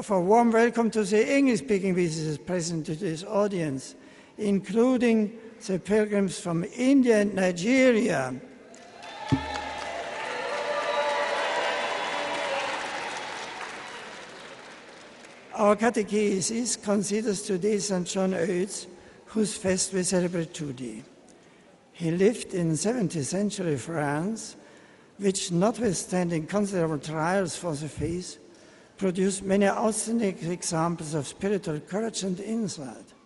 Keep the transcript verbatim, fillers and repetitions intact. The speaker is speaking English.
of a warm welcome to the English-speaking visitors present to this audience, including the pilgrims from India and Nigeria. Our catechesis considers today Saint John Eudes, whose fest we celebrate today. He lived in seventeenth century France, which, notwithstanding considerable trials for the faith, produced many outstanding examples of spiritual courage and insight.